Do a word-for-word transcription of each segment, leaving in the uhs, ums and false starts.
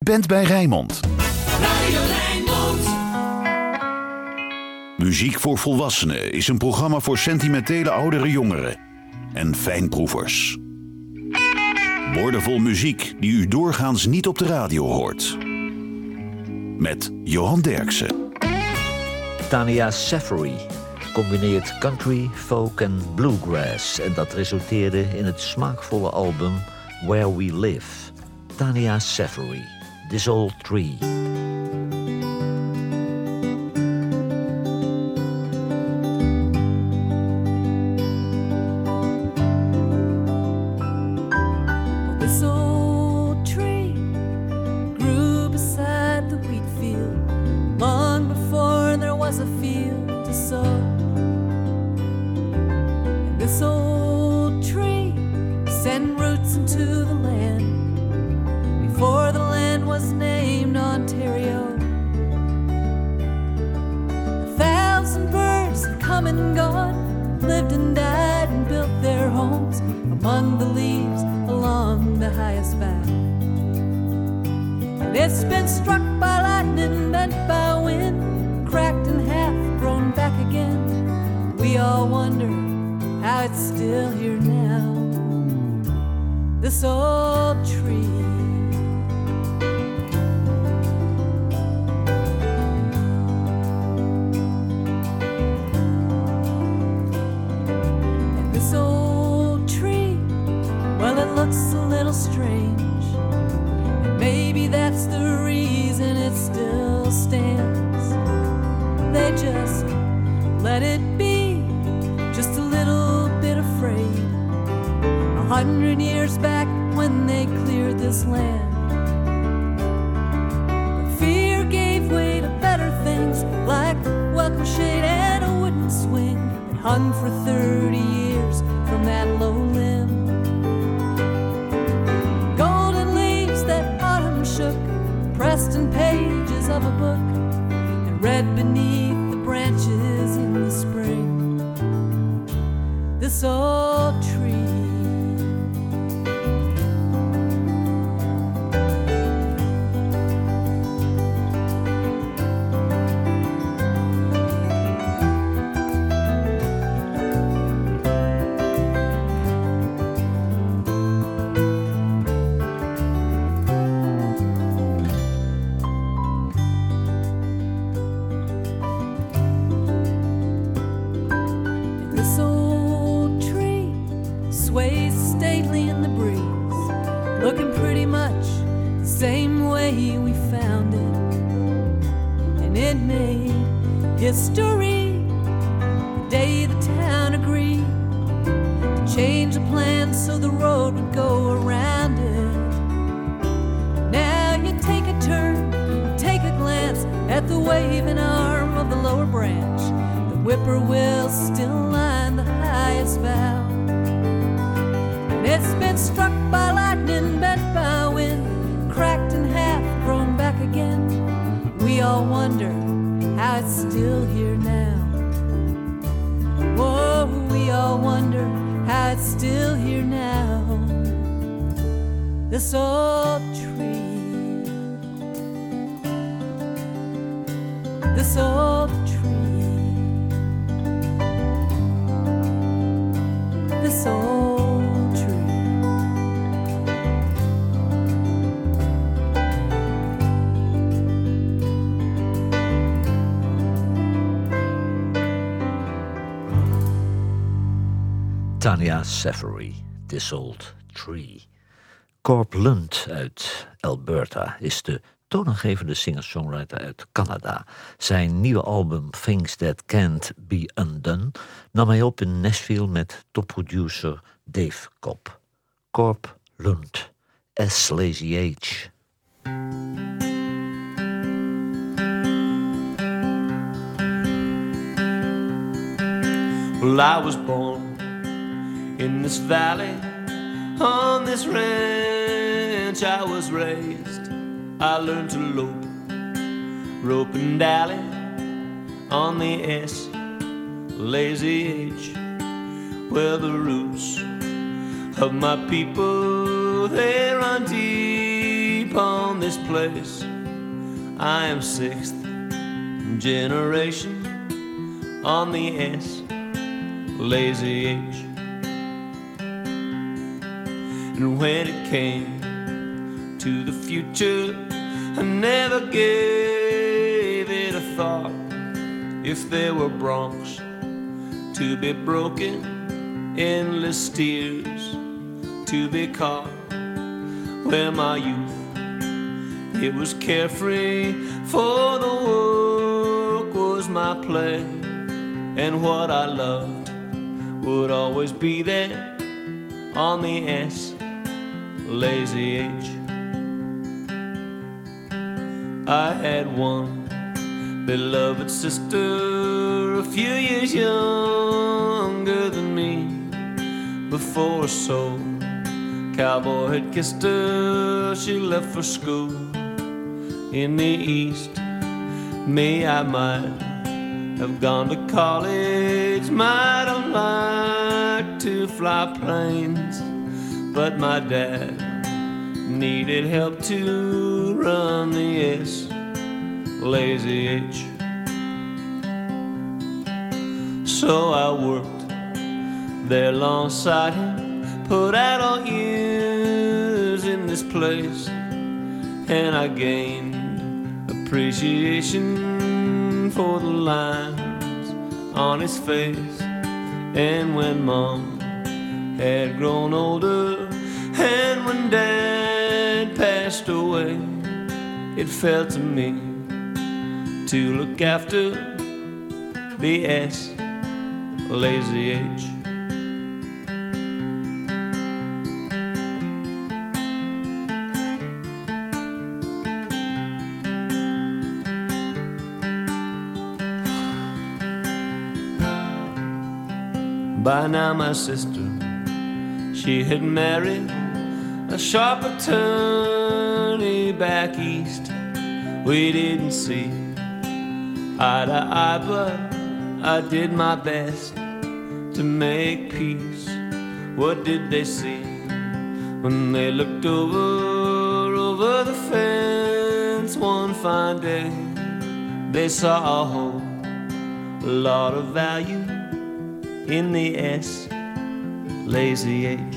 bent bij Rijnmond. Radio Rijnmond. Muziek voor Volwassenen is een programma voor sentimentele oudere jongeren en fijnproevers. Woordenvol muziek die u doorgaans niet op de radio hoort. Met Johan Derksen. Tanya Safari combineert country, folk en bluegrass. En dat resulteerde in het smaakvolle album Where We Live. Tanya Safari, This Old Tree. Tanya Safari, This Old Tree. Corp Lund uit Alberta is de toonaangevende singer-songwriter uit Canada. Zijn nieuwe album Things That Can't Be Undone nam hij op in Nashville met topproducer Dave Cobb. Corp Lund, S. Lazy H. Well, I was born in this valley, on this ranch I was raised. I learned to lope, rope and dally on the S, lazy H, where the roots of my people, they run deep upon this place. I am sixth generation on the S, Lazy H. And when it came to the future, I never gave it a thought. If there were broncs to be broken, endless steers to be caught, where my youth, it was carefree, for the work was my play, and what I loved would always be there on the S, Lazy H. I had one beloved sister, a few years younger than me. Before a soul cowboy had kissed her, she left for school in the East. Me, I might have gone to college, might have liked to fly planes, but my dad needed help to run the S, Lazy H. So I worked there alongside him, put out all years in this place, and I gained appreciation for the lines on his face. And when Mom had grown older, and when Dad passed away, it fell to me to look after the S, Lazy H. By now my sister, she had married a sharp attorney back east. We didn't see eye to eye, but I did my best to make peace. What did they see when they looked over, over the fence one fine day? They saw a whole lot of value in the S, Lazy H.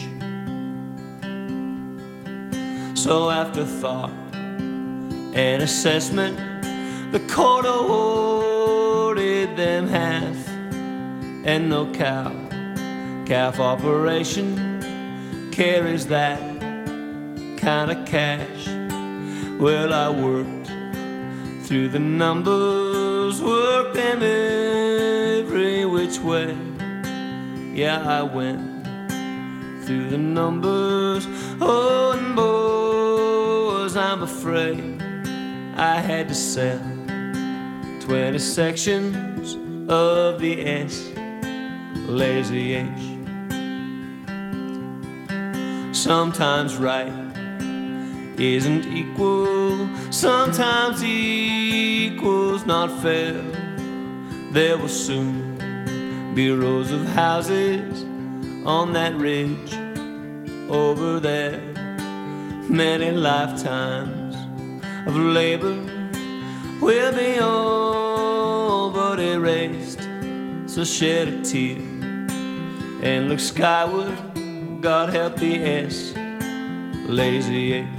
So after thought and assessment, the court awarded them half, and no cow calf operation carries that kind of cash. Well, I worked through the numbers, worked them every which way. Yeah, I went through the numbers, oh, and boys, I'm afraid I had to sell twenty sections of the S, Lazy H. Sometimes right isn't equal, sometimes equal's not fair. There will soon be rows of houses on that ridge over there. Many lifetimes of labor will be all but erased. So shed a tear and look skyward, God help the S, Lazy H.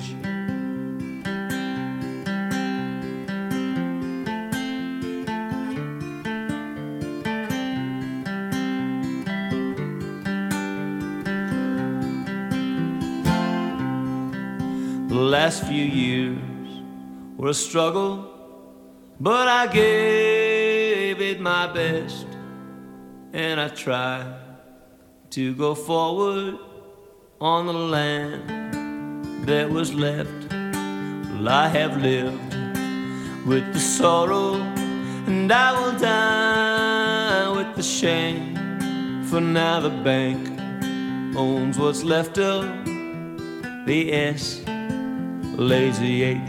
The last few years were a struggle, but I gave it my best, and I tried to go forward on the land that was left. Well, I have lived with the sorrow, and I will die with the shame, for now the bank owns what's left of the S, Lazy H.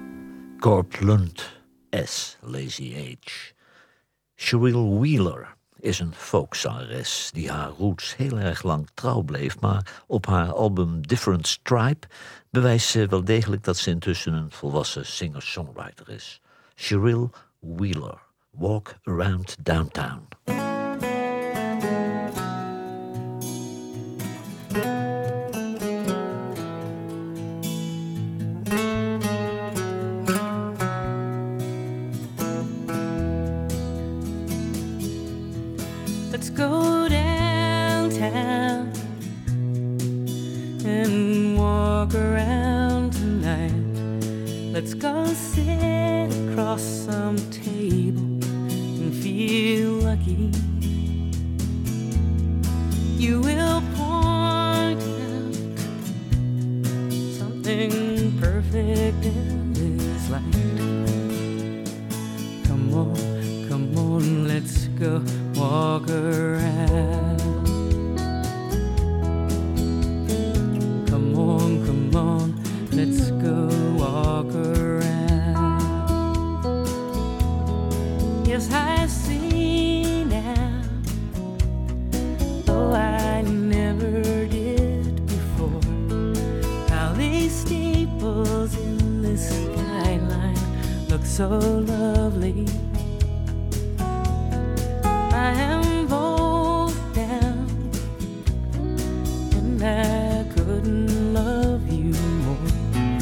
Corpulent S, Lazy H. Cheryl Wheeler is een folkzangeres die haar roots heel erg lang trouw bleef, maar op haar album Different Stripe bewijst ze wel degelijk dat ze intussen een volwassen singer-songwriter is. Cheryl Wheeler, Walk Around Downtown. Let's go downtown and walk around tonight. Let's go sit across some table and feel lucky. You will point out something perfect in this light. Come on, come on, let's go walk around. Come on, come on, let's go walk around. Yes, I see now, though I never did before, how these steeples in the skyline look so lovely. I am both down, and I couldn't love you more.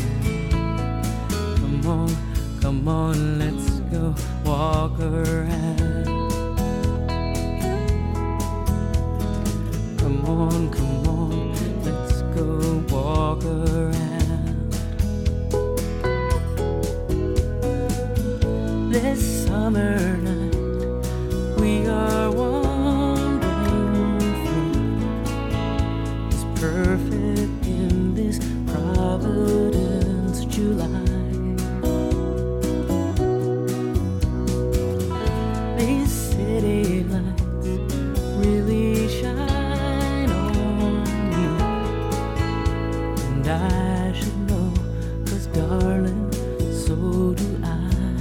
Come on, come on, let's go walk around. Come on, come on, let's go walk around. This summer night we are wandering through. It's perfect in this Providence July. These city lights really shine on you, and I should know, 'cause darling, so do I.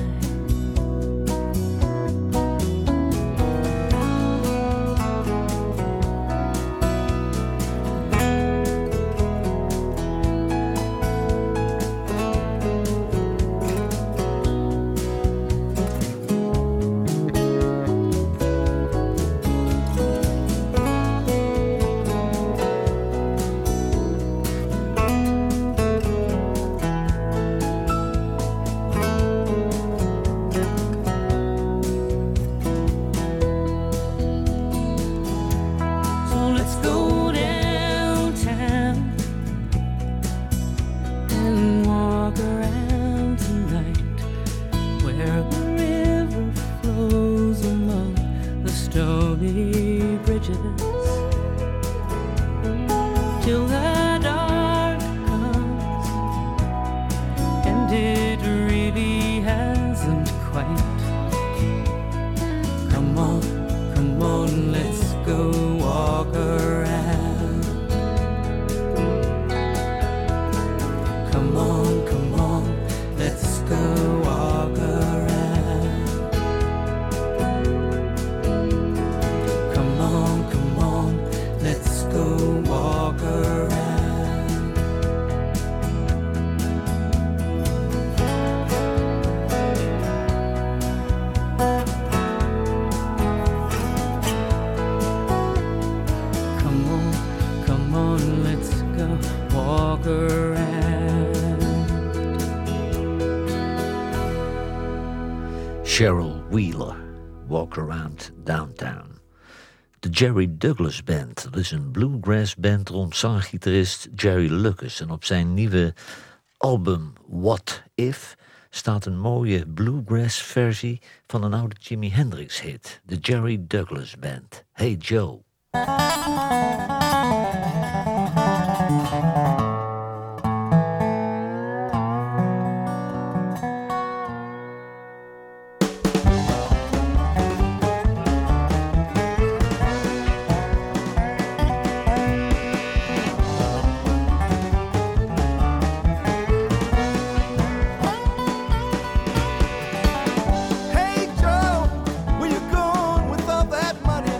Cheryl Wheeler, Walk Around Downtown. De Jerry Douglas Band, dat is een bluegrass band rond zanggitarist Jerry Lucas. En op zijn nieuwe album What If staat een mooie bluegrass versie van een oude Jimi Hendrix hit. De Jerry Douglas Band, Hey Joe. Hey Joe, where you going with all that money?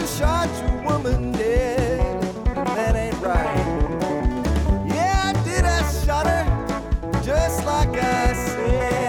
you shot your woman dead. That ain't right. Yeah, I did. I shot her just like I said.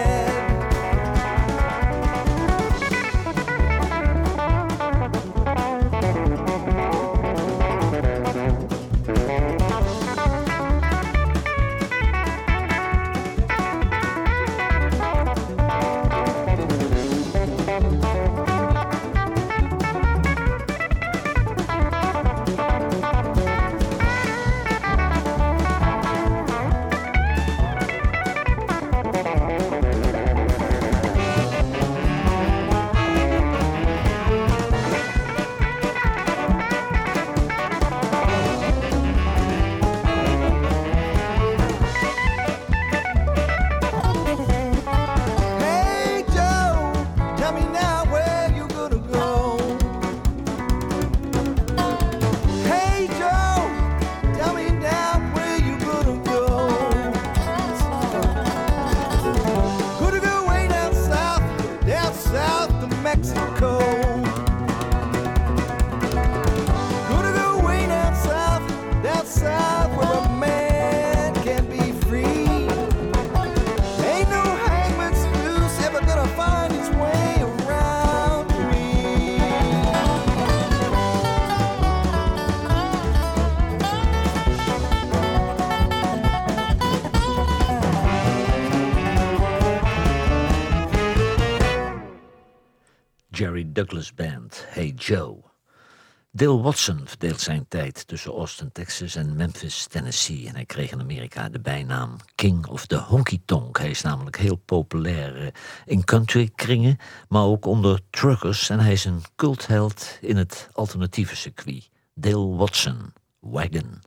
Jerry Douglas Band, Hey Joe. Dale Watson verdeelt zijn tijd tussen Austin, Texas en Memphis, Tennessee. En hij kreeg in Amerika de bijnaam King of the Honky Tonk. Hij is namelijk heel populair in country kringen, maar ook onder truckers. En hij is een cultheld in het alternatieve circuit. Dale Watson, Wagon.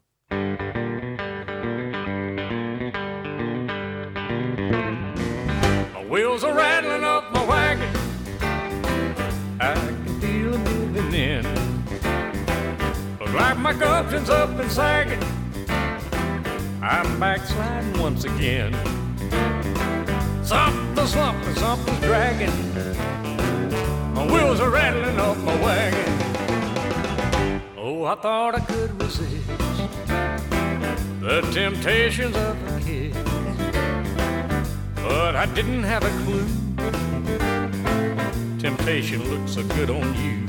My wheels are rattling up my wagon. I can feel them moving in. Look like my gumption's up and sagging. I'm backsliding once again. Something's slumping, something's dragging. My wheels are rattling up my wagon. Oh, I thought I could resist the temptations of a kid, but I didn't have a clue. Temptation looks so good on you.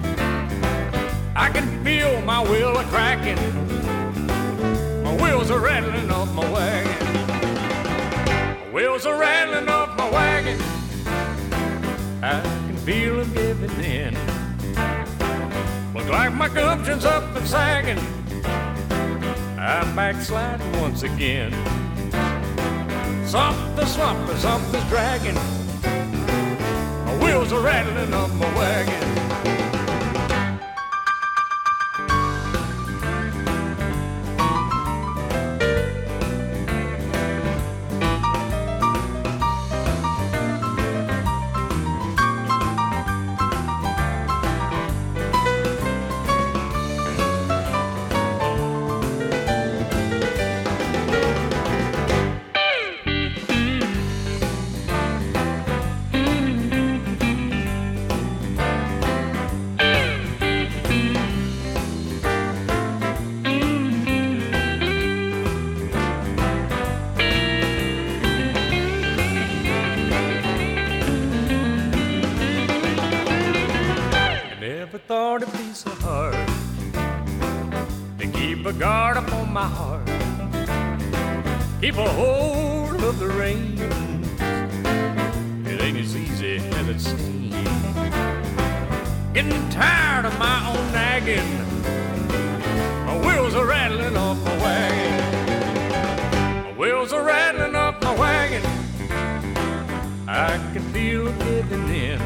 I can feel my wheel a cracking. My wheels are rattling off my wagon. My wheels are rattling off my wagon. I can feel them giving in. Look like my gumption's up and sagging. I'm backsliding once again. Something's slumping, something's dragging. My wheels are rattling up my wagon. Thought it'd be so hard to keep a guard upon my heart, keep a hold of the reins. It ain't as easy as it seems. Getting tired of my own nagging. My wheels are rattling off my wagon. My wheels are rattling off my wagon. I can feel it giving in.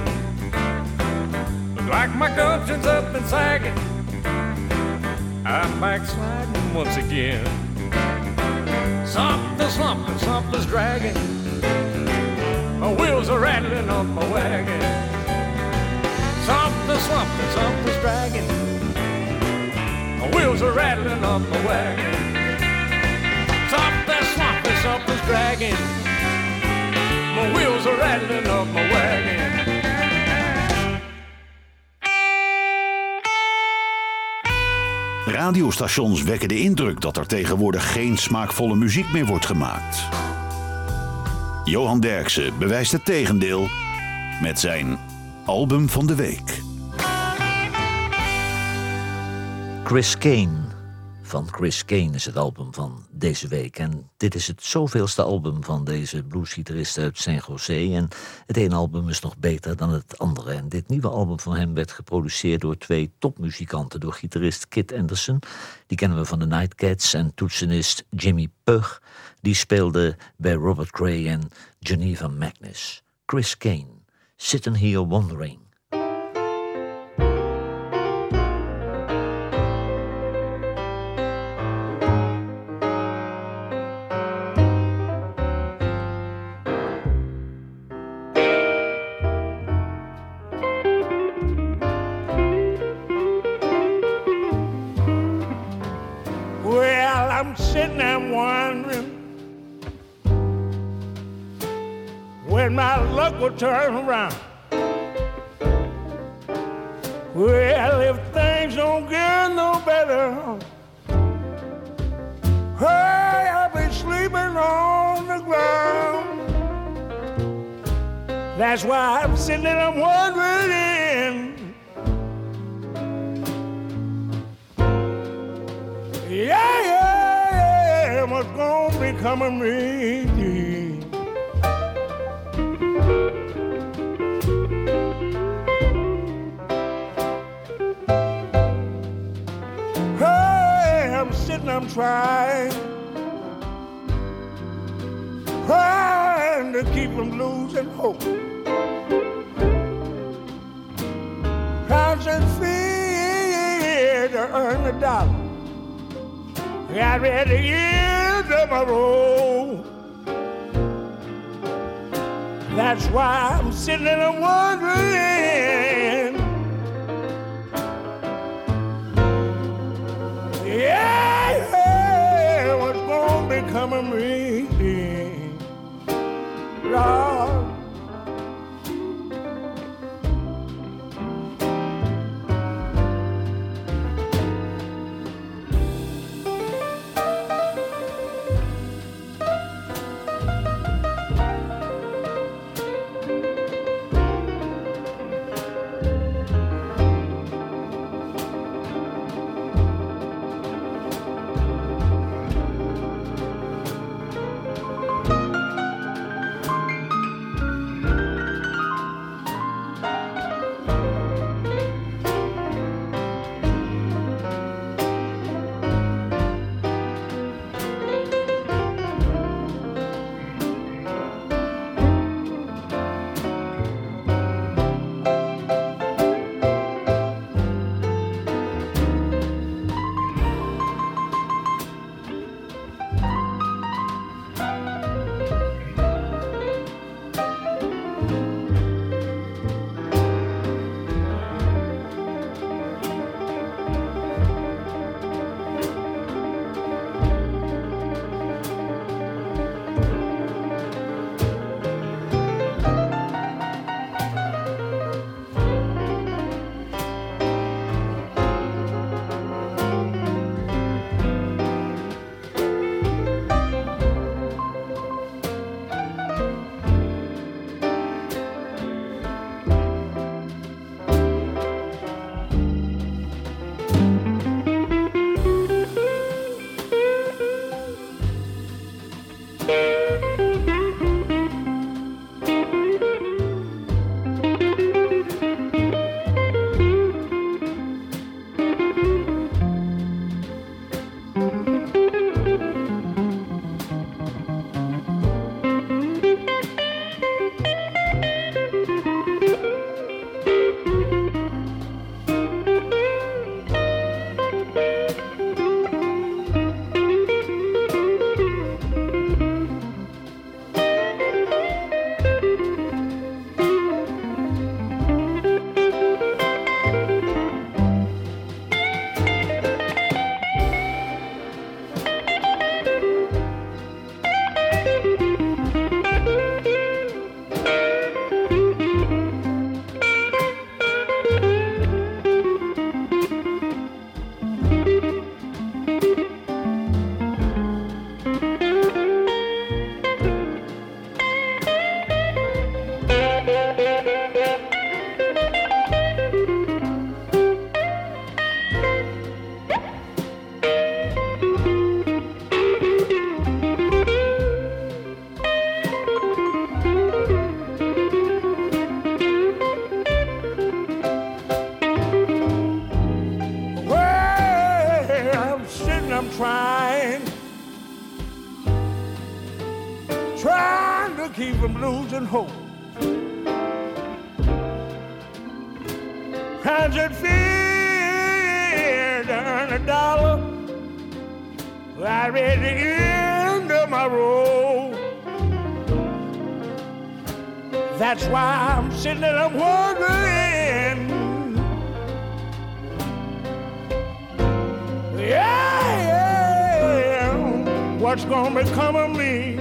Like my gumption's up and sagging. I'm backsliding once again. Something's slumping, something's dragging. My wheels are rattling off my wagon. Something's slumping, something's dragging. My wheels are rattling off my wagon. Something's slumping, something's dragging. My wheels are rattling off my wagon. Radiostations wekken de indruk dat er tegenwoordig geen smaakvolle muziek meer wordt gemaakt. Johan Derksen bewijst het tegendeel met zijn album van de week. Chris Kane. Van Chris Kane is het album van deze week. En dit is het zoveelste album van deze bluesgitarist uit San Jose. En het ene album is nog beter dan het andere. En dit nieuwe album van hem werd geproduceerd door twee topmuzikanten. Door gitarist Kit Anderson, die kennen we van de Nightcats. En toetsenist Jimmy Pugh, die speelde bij Robert Cray en Geneva Magnus. Chris Kane, Sitting Here Wondering. I'm sitting there wondering when my luck will turn around. Well, if things don't get no better, hey, I'll be sleeping on the ground. That's why I'm sitting there, I'm wondering, yeah, yeah. What's gonna become of me? Hey, I'm sitting, I'm trying, trying to keep from losing hope. Constant fear to earn a dollar. Got ready years of my road. That's why I'm sitting and I'm wondering, yeah, yeah, what's gonna become of me, Lord? keep from losing hope. Hundred feet and a dollar right at the end of my road. That's why I'm sitting and I'm wondering, yeah, yeah, what's gonna become of me?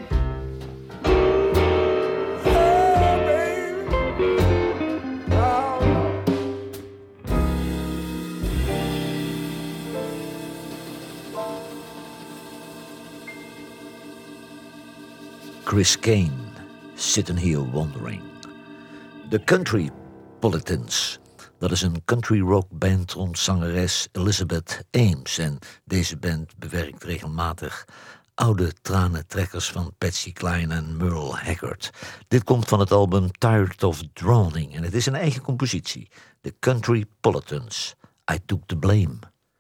Chris Kane, Sitting Here Wondering. De Country Politins. Dat is een country rock band rond zangeres Elizabeth Ames. En deze band bewerkt regelmatig oude tranentrekkers van Patsy Cline en Merle Haggard. Dit komt van het album Tired of Drowning en het is een eigen compositie. De Country Politins. I Took the Blame.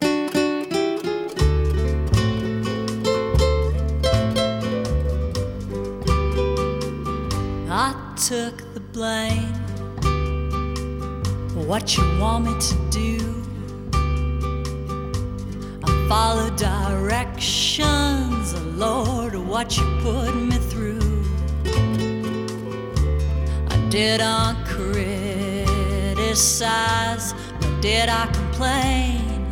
I took the blame for what you want me to do. I followed directions, oh Lord, of what you put me through. I didn't criticize, nor did I complain.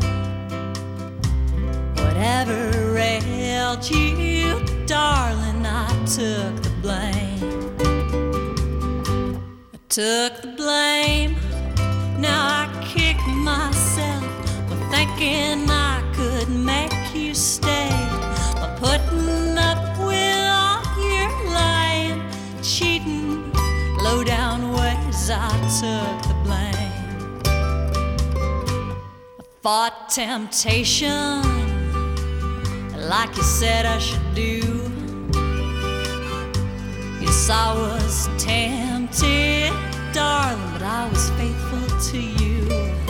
Whatever ailed you, darling, I took the blame. Took the blame, now I kick myself for thinking I could make you stay, by putting up with all your lying, cheating, low down ways. I took the blame. I fought temptation like you said I should do. Yes, I was tempted, darling, but I was faithful to you.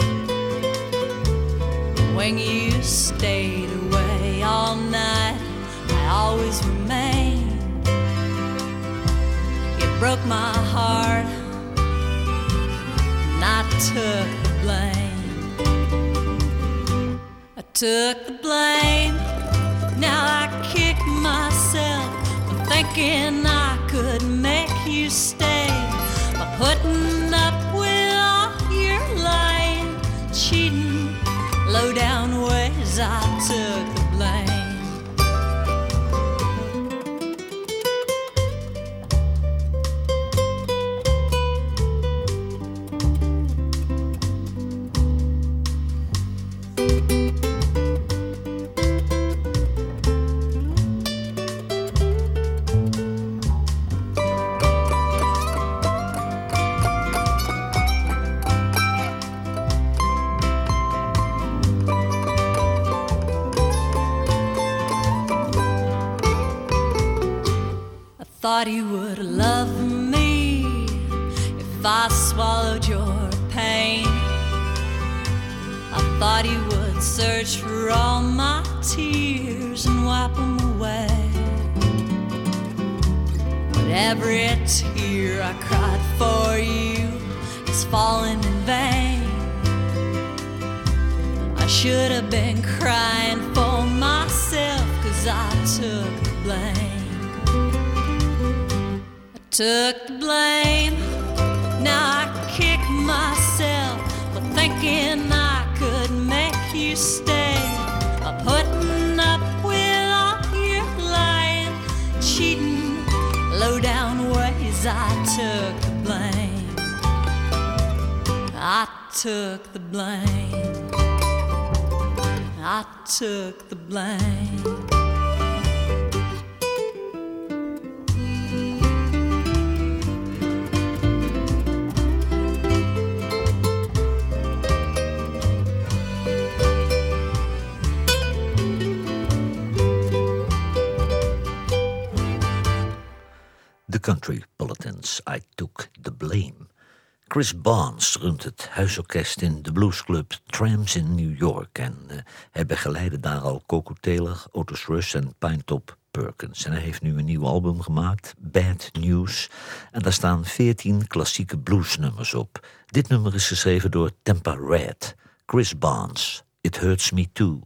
When you stayed away all night, I always remained. You broke my heart, and I took the blame. I took the blame, now I kick myself for thinking I could make you stay, by putting up with all your lying, cheating, low down ways. I took the blame. Thought you would love me if I swallowed your pain. I thought you would search for all my tears and wipe them away. But every tear I cried for you is falling in vain. I should have been crying for myself, 'cause I took the blame. Took the blame, now I kick myself for thinking I could make you stay, by putting up with all your lying, cheating, low down ways. I took the blame. I took the blame. I took the blame. The Country Politins, I Took the Blame. Chris Barnes runt het huisorkest in de bluesclub Trams in New York. En uh, hij begeleidde daar al Coco Taylor, Otis Rush en Pinetop Perkins. En hij heeft nu een nieuw album gemaakt, Bad News. En daar staan veertien klassieke bluesnummers op. Dit nummer is geschreven door Tampa Red. Chris Barnes, It Hurts Me Too.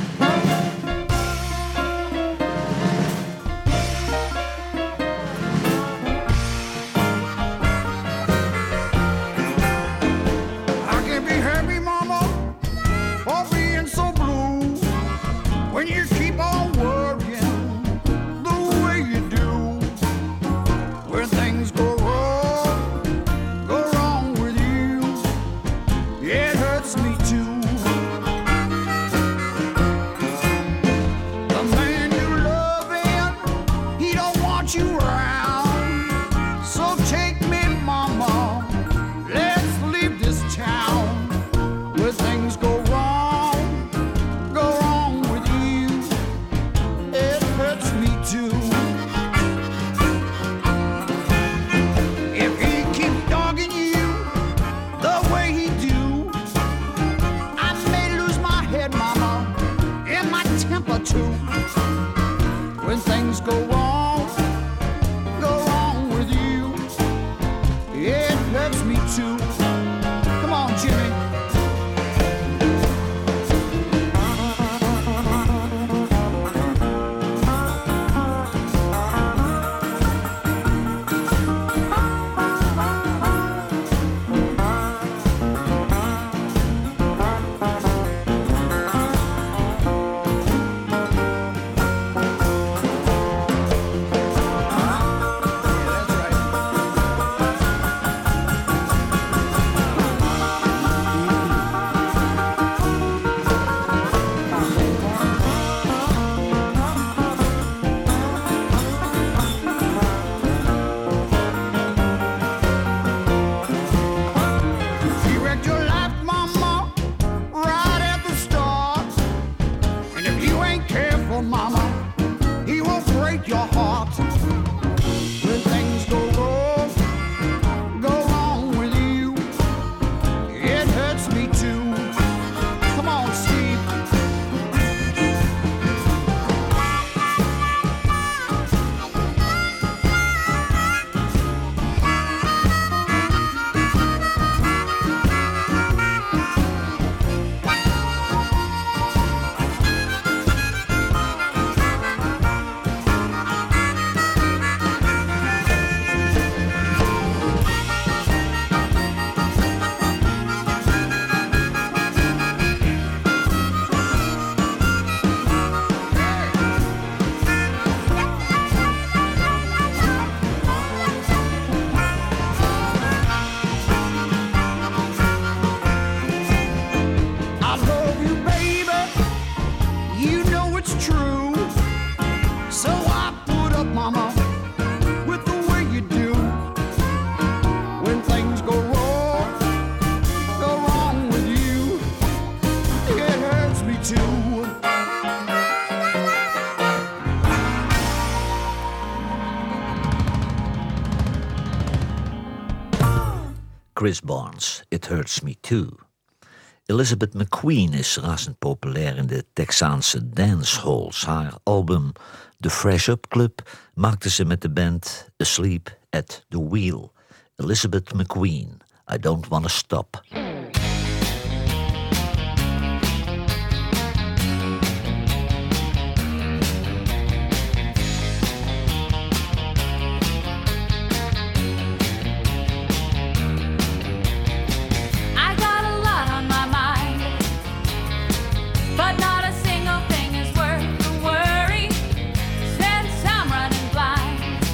Chris Barnes, It Hurts Me Too. Elizabeth McQueen is razend populair in de Texaanse dancehalls. Haar album The Fresh Up Club maakte ze met de band Asleep at the Wheel. Elizabeth McQueen, I Don't Wanna Stop.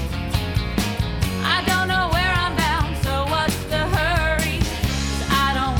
I don't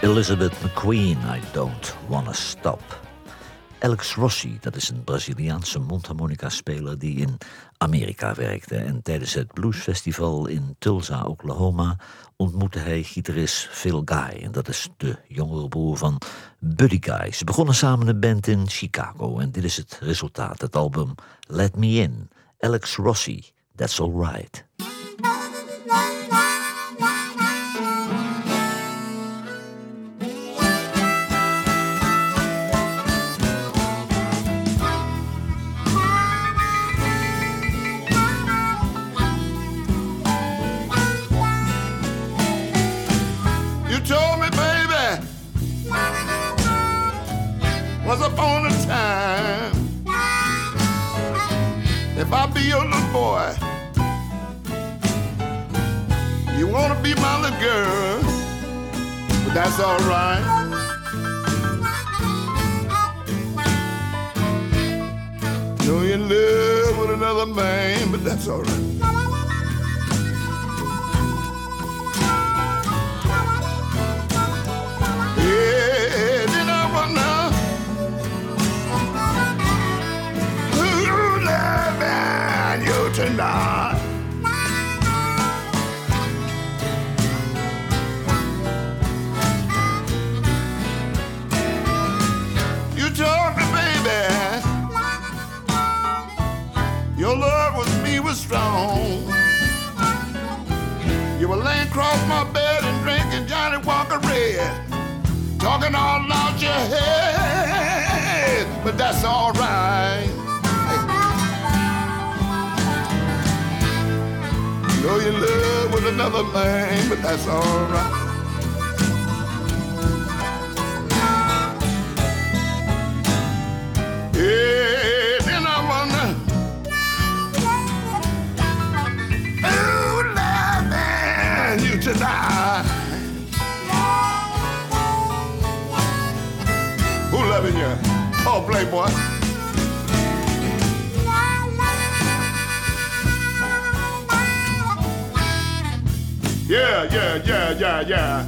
Elizabeth McQueen, I Don't Wanna Stop. Alex Rossi, dat is een Braziliaanse mondharmonica-speler die in Amerika werkte. En tijdens het bluesfestival in Tulsa, Oklahoma, ontmoette hij gitarist Phil Guy. En dat is de jongere broer van Buddy Guy. Ze begonnen samen een band in Chicago. En dit is het resultaat, het album Let Me In. Alex Rossi, That's Alright. Once upon a time, if I be your little boy, you wanna be my little girl, but that's all right. Know you're in love with another man, but that's all right. Yeah, then I wanna you tonight. You told me, baby, your love with me was strong. You were laying across my bed and drinking Johnny Walker Red, talking all out your head, but that's all right. Know you're in love with another man, but that's all right. Yeah, then I wonder, oh, loving you tonight. Who loving you? Oh, Playboy. Yeah, yeah, yeah, yeah, yeah.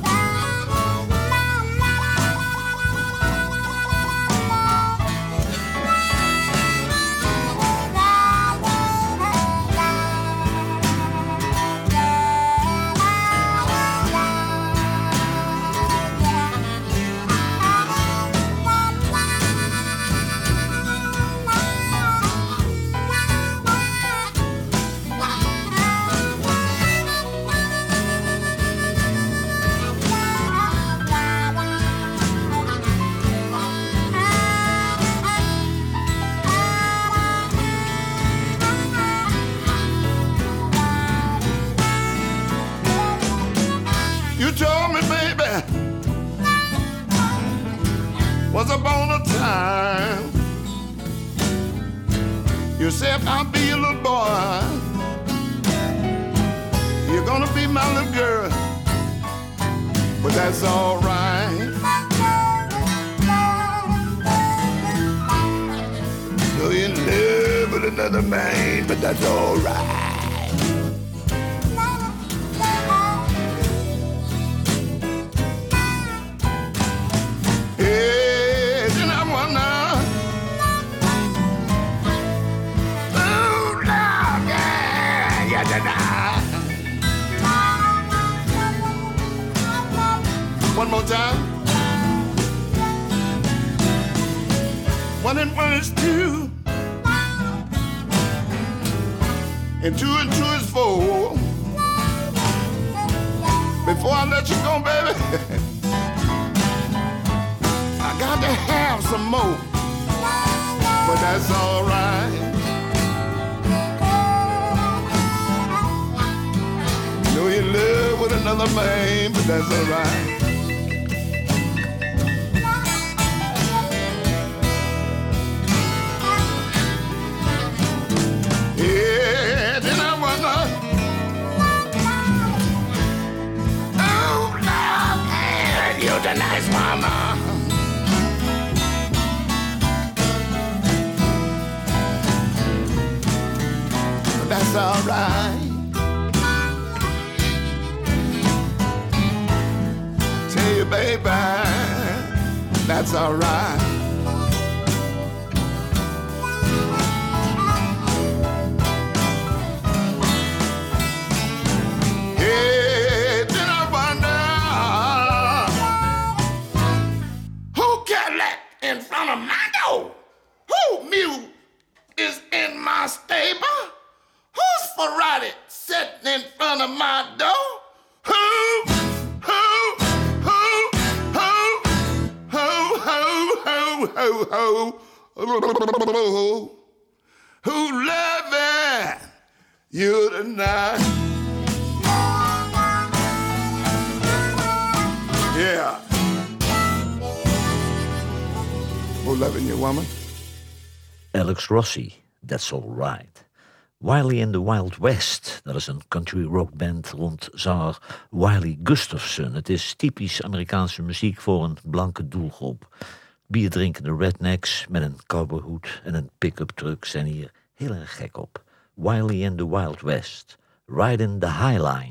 Once upon a time, you said I'll be your little boy, you're gonna be my little girl, but that's all right. You're in love with another man, but that's all right. One more time. One and one is two, and two and two is four. Before I let you go, baby, I got to have some more, but that's all right. Know you're in love with another man, but that's all right. Yeah, then I wonder, oh, Lord, man, you're the nice mama. But that's all right. Tell you, baby, baby. That's all right. Hey, then I wonder who Cadillac in front of my door? Who mule is in my stable? Who's Ferrari sitting in front of my door? Who, who, who, who, who, who, who, who, who, who loving you tonight? Yeah. Who loving you, woman? Alex Rossi, That's All Right. Wiley and the Wild West, dat is een country rock band rond zanger Wiley Gustafson. Het is typisch Amerikaanse muziek voor een blanke doelgroep. Bierdrinkende rednecks met een cowboyhoed en een pick-up truck zijn hier heel erg gek op. Wiley and the Wild West, Riding the High Line.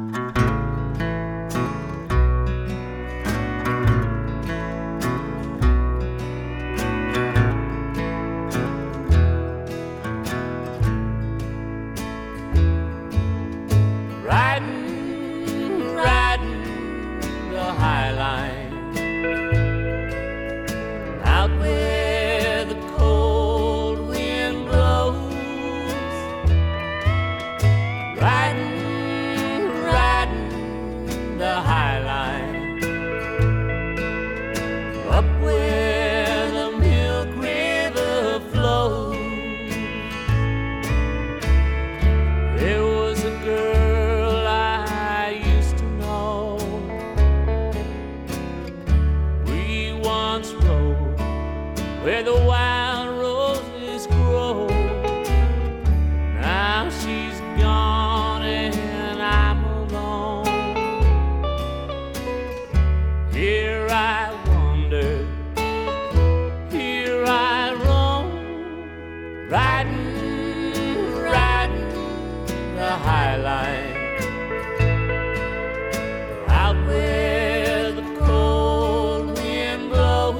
Where the wild roses grow. Now she's gone and I'm alone. Here I wander, here I roam, riding, riding the high line, out where the cold wind blows.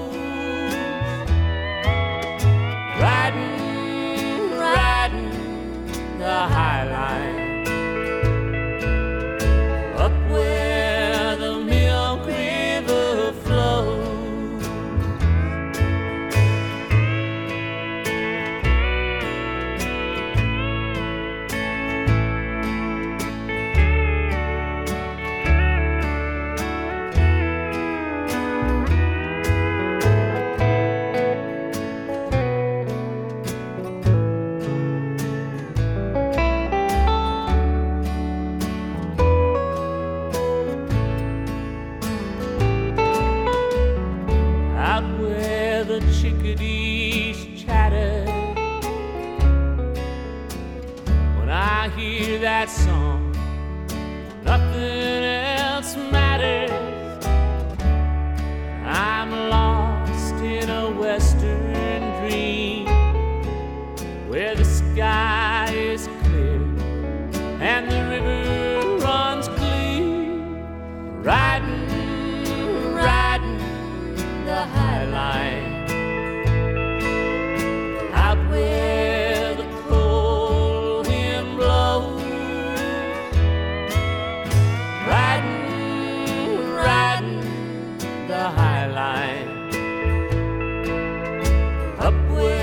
Riding, riding the high line, up where the Milk River flows. Chickadees chatter. When I hear that song, nothing else matters. I'm lost in a western dream where the sky is clear and the river runs clear. Riding, riding the high line, where the cold wind blows. Riding, riding the high line, up where